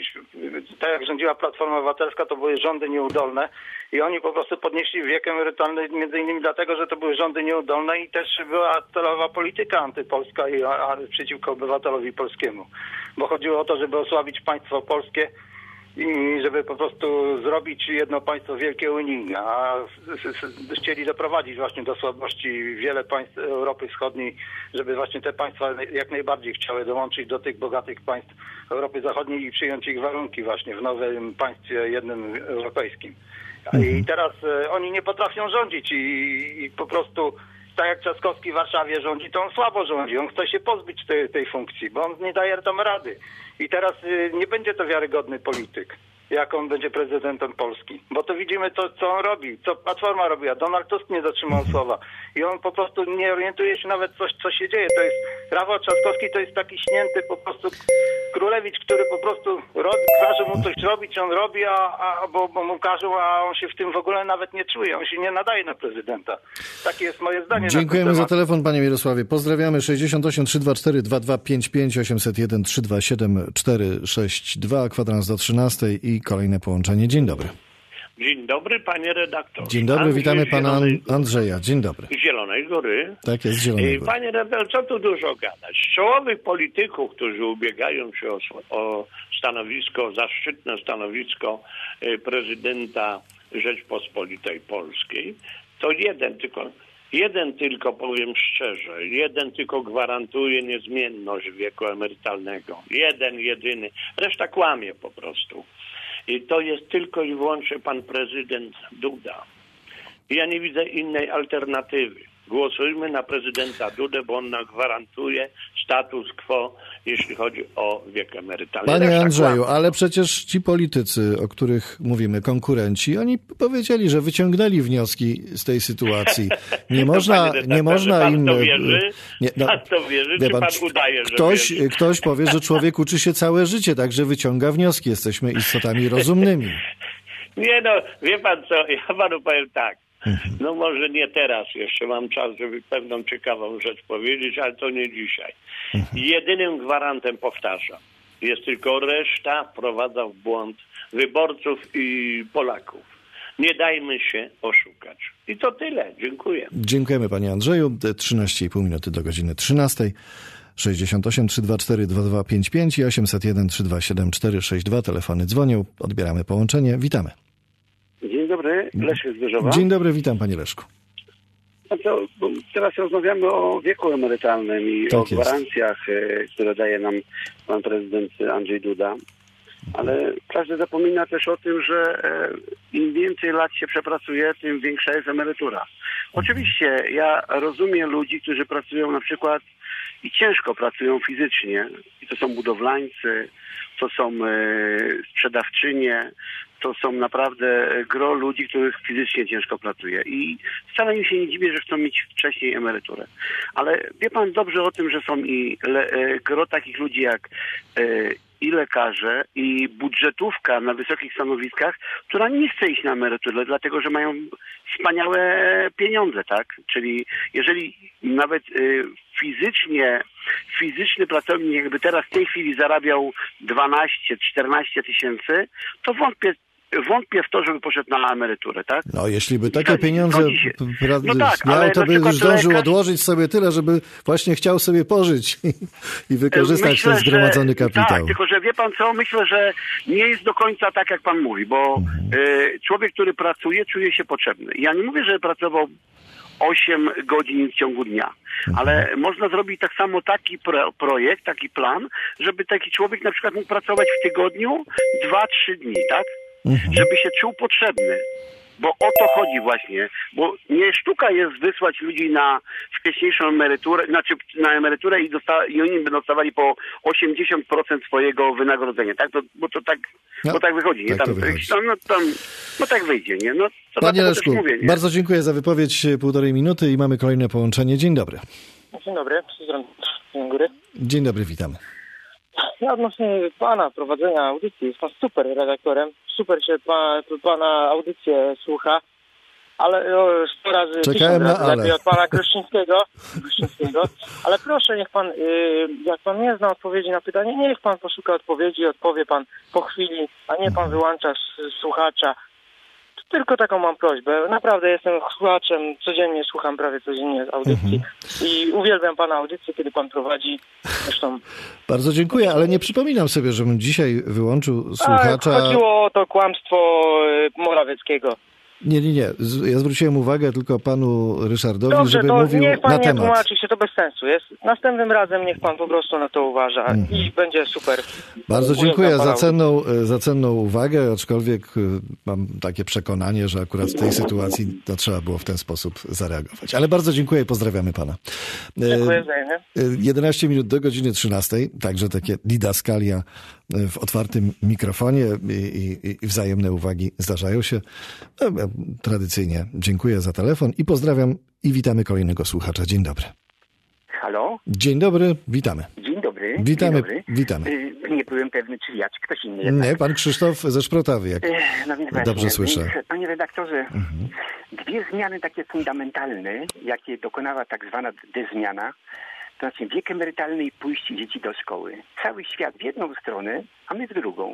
tak jak rządziła Platforma Obywatelska, to były rządy nieudolne i oni po prostu podnieśli wiek emerytalny między innymi dlatego, że to były rządy nieudolne i też była celowa polityka antypolska i a, a przeciwko obywatelowi polskiemu, bo chodziło o to, żeby osłabić państwo polskie i żeby po prostu zrobić jedno państwo wielkie unijne, a chcieli doprowadzić właśnie do słabości wiele państw Europy Wschodniej, żeby właśnie te państwa jak najbardziej chciały dołączyć do tych bogatych państw Europy Zachodniej i przyjąć ich warunki właśnie w nowym państwie jednym europejskim. I teraz oni nie potrafią rządzić i, i po prostu tak jak Trzaskowski w Warszawie rządzi, to on słabo rządzi. On chce się pozbyć tej, tej funkcji, bo on nie daje tam rady. I teraz y, nie będzie to wiarygodny polityk. jak on będzie prezydentem Polski. Bo to widzimy to, co on robi, co Platforma robiła. Donald Tusk nie dotrzymał słowa. I on po prostu nie orientuje się nawet, coś, co się dzieje. To jest Rafał Trzaskowski, to jest taki śnięty po prostu królewicz, który po prostu robi, każe mu coś robić, on robi, a, a bo, bo mu każą, a on się w tym w ogóle nawet nie czuje. On się nie nadaje na prezydenta. Takie jest moje zdanie. Dziękujemy za telefon, panie Mirosławie. Pozdrawiamy. sześćdziesiąt osiem trzysta dwadzieścia cztery dwa dwa pięć pięć osiemset jeden trzysta dwadzieścia siedem cztery sześć dwa, kwadrans do trzynastej i kolejne połączenie. Dzień dobry. Dzień dobry, panie redaktorze. Dzień dobry, Andrzej witamy pana Zielonej... Andrzeja. Dzień dobry. Z Zielonej Góry. Tak jest, z Zielonej Góry. Panie redaktorze, co tu dużo gadać? Czołowych polityków, którzy ubiegają się o, o stanowisko, zaszczytne stanowisko prezydenta Rzeczpospolitej Polskiej, to jeden tylko... Jeden tylko, powiem szczerze, jeden tylko gwarantuje niezmienność wieku emerytalnego. Jeden, jedyny. Reszta kłamie po prostu. I to jest tylko i wyłącznie pan prezydent Duda. Ja nie widzę innej alternatywy. Głosujmy na prezydenta Dudę, bo on nam gwarantuje status quo, jeśli chodzi o wiek emerytalny. Panie Reszta Andrzeju, kłamie. ale przecież ci politycy, o których mówimy, konkurenci, oni powiedzieli, że wyciągnęli wnioski z tej sytuacji. Nie można, nie można pan im... to wierzy? Nie, no, pan to wierzy, wie czy pan, pan udaje, że ktoś, wierzy? ktoś powie, że człowiek uczy się całe życie, także wyciąga wnioski. Jesteśmy istotami rozumnymi. Nie no, wie pan co, ja panu powiem tak. No może nie teraz, jeszcze mam czas, żeby pewną ciekawą rzecz powiedzieć, ale to nie dzisiaj. Jedynym gwarantem, powtarzam, jest tylko reszta wprowadza w błąd wyborców i Polaków. Nie dajmy się oszukać. I to tyle. Dziękuję. Dziękujemy panie Andrzeju. trzynaście i pół minuty do godziny trzynastej. sześćdziesiąt osiem trzysta dwadzieścia cztery dwa dwa pięć pięć i osiemset jeden trzysta dwadzieścia siedem cztery sześć dwa. Telefony dzwonią. Odbieramy połączenie. Witamy. Dzień dobry, Leszek z Gorzowa. Dzień dobry, witam panie Leszku. No to, bo teraz rozmawiamy o wieku emerytalnym i Tak o jest. gwarancjach, e, które daje nam pan prezydent Andrzej Duda. Ale każdy zapomina też o tym, że e, im więcej lat się przepracuje, tym większa jest emerytura. Oczywiście ja rozumiem ludzi, którzy pracują na przykład i ciężko pracują fizycznie. I to są budowlańcy, to są e, sprzedawczynie, to są naprawdę gro ludzi, których fizycznie ciężko pracuje. I wcale mi się nie dziwię, że chcą mieć wcześniej emeryturę. Ale wie pan dobrze o tym, że są i le, e, gro takich ludzi jak e, i lekarze, i budżetówka na wysokich stanowiskach, która nie chce iść na emeryturę, dlatego że mają wspaniałe pieniądze, tak? Czyli jeżeli nawet y, fizycznie, fizyczny pracownik jakby teraz w tej chwili zarabiał dwanaście czternaście tysięcy, to wątpię, wątpię w to, żeby poszedł na emeryturę, tak? No, jeśli by takie pieniądze Zgodzi się. pra- No tak, miał, ale to na by przykład zdążył lekarz- odłożyć sobie tyle, żeby właśnie chciał sobie pożyć i wykorzystać Myślę, ten zgromadzony że, kapitał. Tak, tylko że wie pan co, myślę, że nie jest do końca tak, jak pan mówi, bo Mhm. y, człowiek, który pracuje, czuje się potrzebny. Ja nie mówię, że pracował osiem godzin w ciągu dnia, Mhm. ale można zrobić tak samo taki pro, projekt, taki plan, żeby taki człowiek na przykład mógł pracować w tygodniu dwa trzy dni, tak? Mhm. Żeby się czuł potrzebny. Bo o to chodzi właśnie, bo nie sztuka jest wysłać ludzi na wcześniejszą emeryturę, znaczy na emeryturę i, dosta- i oni będą dostawali po osiemdziesiąt procent swojego wynagrodzenia, tak? To, bo to tak, No, bo tak wychodzi, nie? tak to Tam, wychodzi. no, no, tam, no tak wyjdzie, nie? No, to Panie dlatego Leszku, też mówię, nie? bardzo dziękuję za wypowiedź półtorej minuty i mamy kolejne połączenie. Dzień dobry. Dzień dobry, z strony Dzień Góry. Dzień dobry, witamy. Ja odnośnie pana prowadzenia audycji, jest pan super redaktorem, super się pa, pana audycję słucha, ale o, sto razy, Czekałem tysiąc na razy ale. lepiej od pana Kryszczyńskiego, Kryszczyńskiego, ale proszę, niech pan, y, jak pan nie zna odpowiedzi na pytanie, niech pan poszuka odpowiedzi, odpowie pan po chwili, a nie pan wyłącza s- słuchacza. Tylko taką mam prośbę. Naprawdę jestem słuchaczem, codziennie słucham prawie codziennie audycji i uwielbiam pana audycję, kiedy pan prowadzi. Zresztą Bardzo dziękuję, ale nie przypominam sobie, żebym dzisiaj wyłączył słuchacza. A, chodziło o to kłamstwo y, Morawieckiego. Nie, nie, nie. Z- Ja zwróciłem uwagę tylko panu Ryszardowi, Dobrze, żeby to mówił niech pan na nie temat. tłumaczy się, to bez sensu jest. Następnym razem niech pan po prostu na to uważa Mhm. i będzie super. Bardzo Uwielbiam dziękuję pana za audycję. cenną, za cenną uwagę, aczkolwiek y, mam takie przekonanie, że akurat w tej sytuacji to trzeba było w ten sposób zareagować. Ale bardzo dziękuję i pozdrawiamy pana. E, Dziękuję wzajemnie. y, jedenaście minut do godziny trzynastej, także takie didaskalia w otwartym mikrofonie i, i, i wzajemne uwagi zdarzają się. Tradycyjnie dziękuję za telefon i pozdrawiam i witamy kolejnego słuchacza. Dzień dobry. Halo? Dzień dobry, witamy. Dzień dobry. Witamy, Dzień dobry. witamy. Y, Nie byłem pewny, czy ja, czy ktoś inny jednak. Nie, pan Krzysztof ze Szprotawy, jak No więc dobrze właśnie, słyszę. Więc, panie redaktorze, Mhm. dwie zmiany takie fundamentalne, jakie dokonała tak zwana dezmiana, to znaczy wiek emerytalny i pójście dzieci do szkoły. Cały świat w jedną stronę, a my w drugą.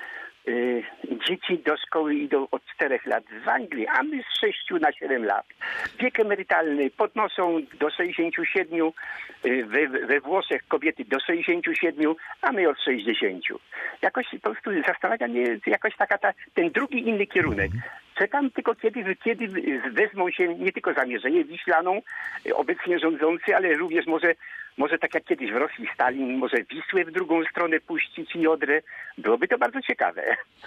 Y, dzieci do szkoły idą od czterech lat w Anglii, a my z sześciu na siedem lat. Wiek emerytalny podnoszą do sześćdziesięciu siedmiu, y, we, we Włoszech kobiety do sześćdziesięciu siedmiu, a my od sześćdziesięciu. Jakoś po prostu zastanawia mnie jakoś taka ta, ten drugi inny kierunek. Czekam tylko kiedy, kiedy wezmą się nie tylko za Mierzeję Wiślaną, y, obecnie rządzący, ale również może Może tak jak kiedyś w Rosji Stalin, może Wisłę w drugą stronę puścić i Odrę. Byłoby to bardzo ciekawe.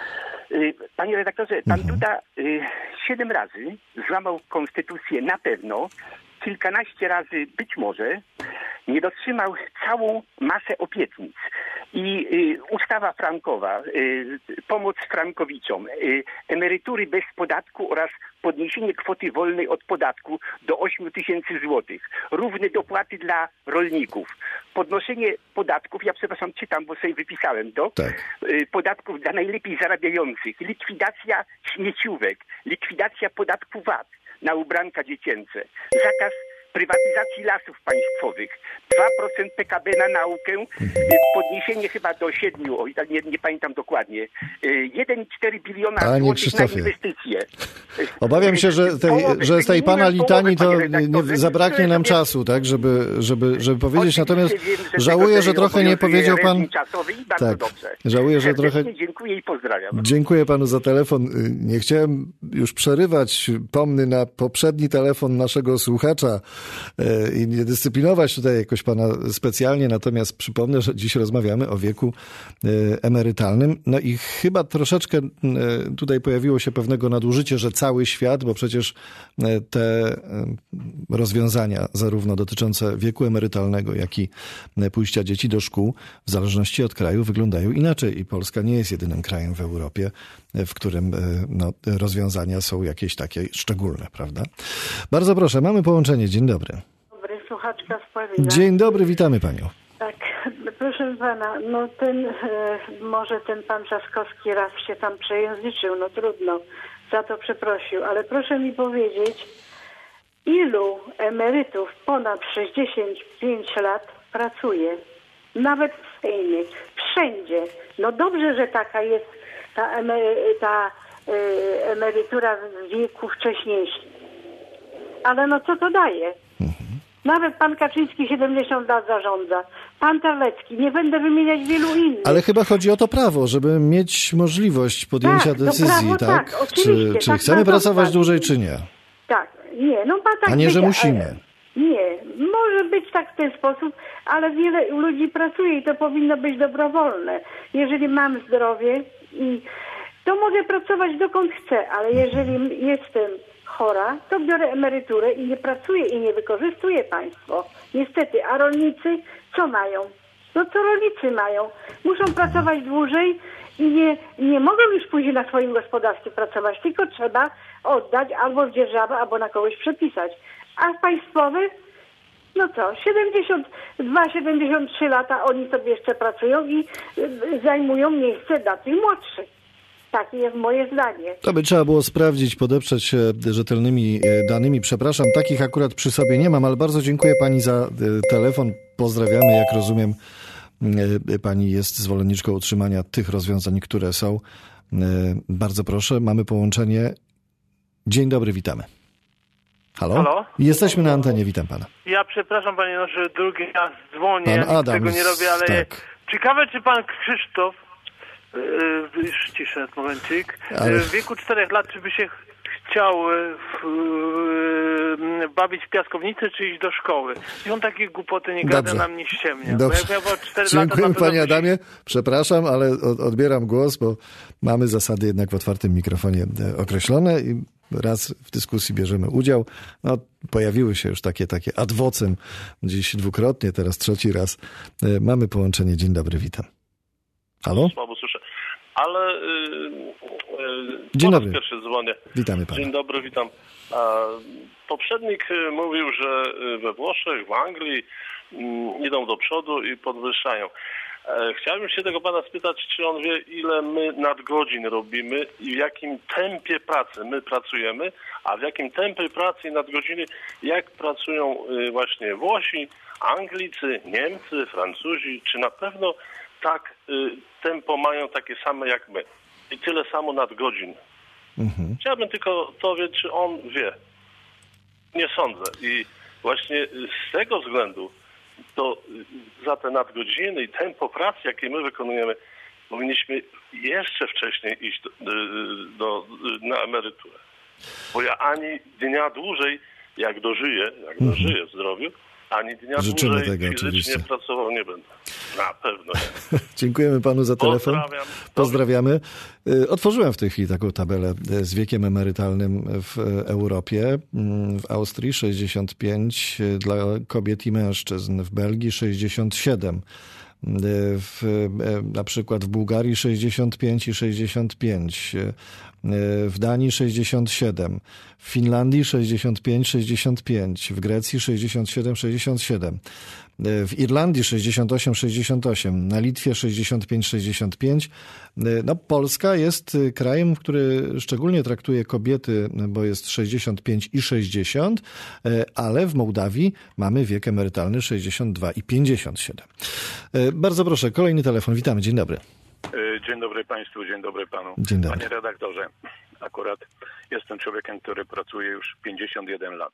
Panie redaktorze, pan Duda siedem razy złamał konstytucję na pewno, kilkanaście razy być może, nie dotrzymał całą masę obietnic. I y, ustawa frankowa, y, pomoc frankowiczom, y, emerytury bez podatku oraz podniesienie kwoty wolnej od podatku do ośmiu tysięcy złotych, równe dopłaty dla rolników, podnoszenie podatków, ja przepraszam, czytam, bo sobie wypisałem to, tak. y, podatków dla najlepiej zarabiających, likwidacja śmieciówek, likwidacja podatku V A T na ubranka dziecięce, zakaz prywatyzacji lasów państwowych, dwa procent P K B na naukę, podniesienie chyba do siedmiu, oj, nie, nie pamiętam dokładnie, jeden przecinek cztery biliona Panie złotych Krzysztofie. na inwestycje. Obawiam się, że, tej, że z tej pana litanii to nie, zabraknie nam czasu, tak, żeby, żeby, żeby powiedzieć. Natomiast żałuję, że trochę nie powiedział pan... Tak, żałuję, że trochę... Dziękuję i pozdrawiam. Dziękuję panu za telefon. Nie chciałem już przerywać, pomny na poprzedni telefon naszego słuchacza i nie dyscyplinować tutaj jakoś pana specjalnie, natomiast przypomnę, że dziś rozmawiamy o wieku emerytalnym. No i chyba troszeczkę tutaj pojawiło się pewnego nadużycie, że cały świat, bo przecież te rozwiązania zarówno dotyczące wieku emerytalnego, jak i pójścia dzieci do szkół w zależności od kraju wyglądają inaczej i Polska nie jest jedynym krajem w Europie, w którym no, rozwiązania są jakieś takie szczególne, prawda? Bardzo proszę, mamy połączenie. Dzień dobry. Dobry, słuchaczka z Pawila. Dzień dobry, witamy panią. Tak, proszę pana, no ten, e, może ten pan Trzaskowski raz się tam przejęzyczył, no trudno, za to przeprosił, ale proszę mi powiedzieć, ilu emerytów ponad sześćdziesiąt pięć lat pracuje? Nawet w Sejmie, wszędzie. No dobrze, że taka jest ta, emery, ta y, emerytura w wieku wcześniejszym. Ale no co to daje? Nawet pan Kaczyński siedemdziesiąt lat zarządza. Pan Terlecki, nie będę wymieniać wielu innych. Ale chyba chodzi o to prawo, żeby mieć możliwość podjęcia tak, decyzji, prawo, tak? tak? Oczywiście, czy czy tak, chcemy pracować tak. dłużej, czy nie? Tak, nie, no ma tak A nie, być, że musimy. Ale, nie, może być tak w ten sposób, ale wiele ludzi pracuje i to powinno być dobrowolne. Jeżeli mam zdrowie, i to mogę pracować dokąd chcę, ale jeżeli jestem chora, to biorę emeryturę i nie pracuję i nie wykorzystuję państwo. Niestety, a rolnicy co mają? No co rolnicy mają? Muszą pracować dłużej i nie, nie mogą już później na swoim gospodarstwie pracować, tylko trzeba oddać albo w dzierżawę, albo na kogoś przepisać. A państwowe, no co, siedemdziesiąt dwa siedemdziesiąt trzy lata oni sobie jeszcze pracują i y, zajmują miejsce dla tych młodszych. Takie jest moje zdanie. To by trzeba było sprawdzić, podeprzeć się rzetelnymi danymi. Przepraszam, takich akurat przy sobie nie mam, ale bardzo dziękuję pani za telefon. Pozdrawiamy, jak rozumiem, pani jest zwolenniczką utrzymania tych rozwiązań, które są. Bardzo proszę, mamy połączenie. Dzień dobry, witamy. Halo? Halo? Jesteśmy na antenie, witam pana. Ja przepraszam panie, no, że drugi raz dzwonię, Pan Adam, tego nie robię, ale tak. ciekawe, czy pan Krzysztof, yy, już ciszę, momencik, Ale... w wieku czterech lat, czy by się chciał w, yy, bawić w piaskownicy, czy iść do szkoły. I on takie głupoty nie gada, nam nie ściemnia. Dobrze. Bo jak miał cztery Dziękuję lata, panie Adamie. Przepraszam, ale odbieram głos, bo mamy zasady jednak w otwartym mikrofonie określone i raz w dyskusji bierzemy udział. No, pojawiły się już takie, takie ad vocem dziś dwukrotnie, teraz trzeci raz. Mamy połączenie. Dzień dobry, witam. Halo? Słabo słyszę. Ale yy, Dzień dobry. Pierwszy dzwonię. Witamy pana. Dzień dobry, witam. A, poprzednik mówił, że we Włoszech, w Anglii mm, idą do przodu i podwyższają. E, chciałbym się tego pana spytać, czy on wie, ile my nadgodzin robimy i w jakim tempie pracy my pracujemy, a w jakim tempie pracy i nadgodziny, jak pracują y, właśnie Włosi, Anglicy, Niemcy, Francuzi, czy na pewno tak y, tempo mają takie same jak my i tyle samo nadgodzin. Mhm. Chciałbym tylko to wiedzieć, czy on wie. Nie sądzę. I właśnie z tego względu to za te nadgodziny i tempo pracy, jakie my wykonujemy, powinniśmy jeszcze wcześniej iść do, do, na emeryturę. Bo ja ani dnia dłużej, jak dożyję, jak mhm. dożyję w zdrowiu, ani dnia Życzymy dłużej tego, fizycznie oczywiście. pracował nie będę. Na pewno nie. Dziękujemy panu za telefon. Pozdrawiam. Pozdrawiamy. Otworzyłem w tej chwili taką tabelę z wiekiem emerytalnym w Europie. W Austrii sześćdziesiąt pięć dla kobiet i mężczyzn, w Belgii sześćdziesiąt siedem. W, na przykład w Bułgarii sześćdziesiąt pięć i sześćdziesiąt pięć, w Danii sześćdziesiąt siedem, w Finlandii sześćdziesiąt pięć sześćdziesiąt pięć, w Grecji sześćdziesiąt siedem sześćdziesiąt siedem, w Irlandii sześćdziesiąt osiem sześćdziesiąt osiem, na Litwie sześćdziesiąt pięć sześćdziesiąt pięć. No, Polska jest krajem, który szczególnie traktuje kobiety, bo jest sześćdziesiąt pięć i sześćdziesiąt, ale w Mołdawii mamy wiek emerytalny sześćdziesiąt dwa i pięćdziesiąt siedem. Bardzo proszę, kolejny telefon. Witamy, dzień dobry. Dzień dobry Państwu, dzień dobry Panu. Dzień dobry. Panie redaktorze, akurat jestem człowiekiem, który pracuje już pięćdziesiąt jeden lat.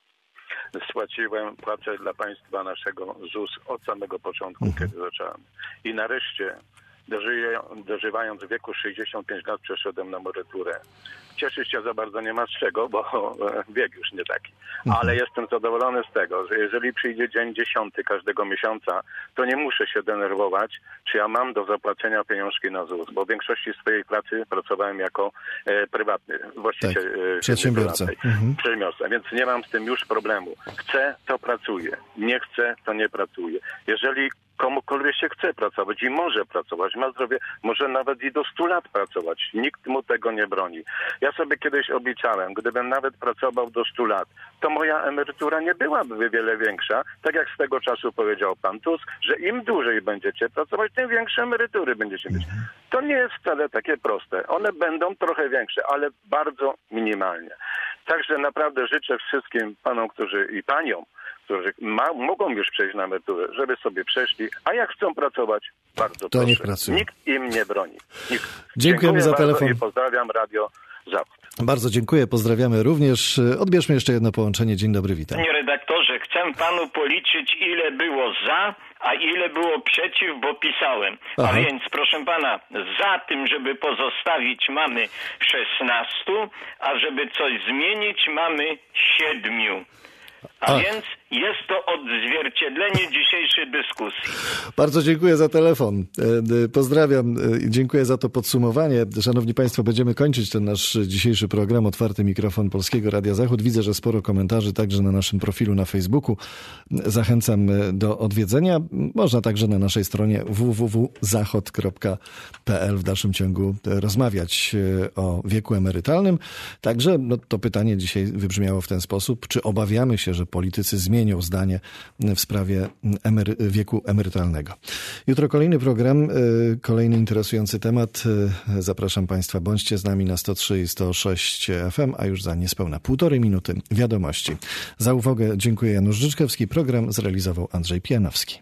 Spłaciłem płacę dla państwa naszego Z U S od samego początku, mhm. kiedy zacząłem. I nareszcie, dożyję, dożywając wieku sześćdziesiąt pięć lat, przeszedłem na emeryturę. Cieszyć się za bardzo nie ma z czego, bo wiek już nie taki. Mhm. Ale jestem zadowolony z tego, że jeżeli przyjdzie dzień dziesiąty każdego miesiąca, to nie muszę się denerwować, czy ja mam do zapłacenia pieniążki na Z U S, bo w większości swojej pracy pracowałem jako e, prywatny właściciel. Tak. E, Przedsiębiorca. Mhm. Przedsiębiorca, więc nie mam z tym już problemu. Chcę, to pracuję. Nie chcę, to nie pracuję. Jeżeli komukolwiek się chce pracować i może pracować, ma zdrowie, może nawet i do stu lat pracować. Nikt mu tego nie broni. Ja sobie kiedyś obliczałem, gdybym nawet pracował do stu lat, to moja emerytura nie byłaby wiele większa, tak jak z tego czasu powiedział pan Tusk, że im dłużej będziecie pracować, tym większe emerytury będziecie mieć. To nie jest wcale takie proste. One będą trochę większe, ale bardzo minimalnie. Także naprawdę życzę wszystkim panom, którzy i paniom, którzy ma, mogą już przejść na emeryturę, żeby sobie przeszli, a jak chcą pracować, bardzo to proszę. niech pracują. Nikt im nie broni. Nikt. Dziękujemy za telefon. I pozdrawiam Radio Zachód. Bardzo dziękuję, pozdrawiamy również. Odbierzmy jeszcze jedno połączenie. Dzień dobry, witam. Panie redaktorze, chcę panu policzyć, ile było za, a ile było przeciw, bo pisałem. Aha. A więc, proszę pana, za tym, żeby pozostawić, mamy szesnastu, a żeby coś zmienić, mamy siedmiu. A, a więc jest to odzwierciedlenie dzisiejszej dyskusji. Bardzo dziękuję za telefon. Pozdrawiam. Dziękuję za to podsumowanie. Szanowni Państwo, będziemy kończyć ten nasz dzisiejszy program Otwarty Mikrofon Polskiego Radia Zachód. Widzę, że sporo komentarzy także na naszym profilu na Facebooku. Zachęcam do odwiedzenia. Można także na naszej stronie w w w kropka zachod kropka p l w dalszym ciągu rozmawiać o wieku emerytalnym. Także no, to pytanie dzisiaj wybrzmiało w ten sposób. Czy obawiamy się, że politycy zmienią zdanie w sprawie emery- wieku emerytalnego? Jutro kolejny program, kolejny interesujący temat. Zapraszam Państwa, bądźcie z nami na sto trzy i sto sześć F M, a już za niespełna półtorej minuty wiadomości. Za uwagę dziękuję. Janusz Życzkowski. Program zrealizował Andrzej Pijanowski.